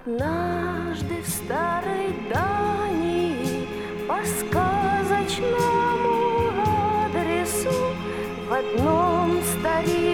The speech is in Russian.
Однажды в старой Дании по сказочному адресу в одном старинном